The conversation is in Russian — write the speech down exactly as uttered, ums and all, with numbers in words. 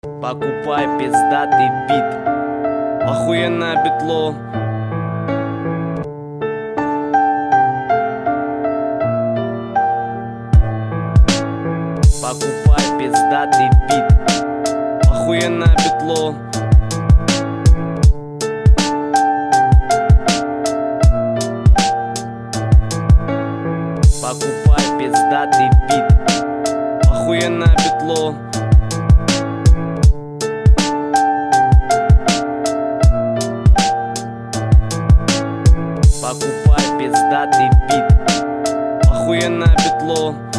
Покупай пиздатый бит, охуенное битло. Покупай пиздатый бит, охуенное битло. Покупай пиздатый бит, охуенное битло. Покупай пиздатый бит, охуенное битло.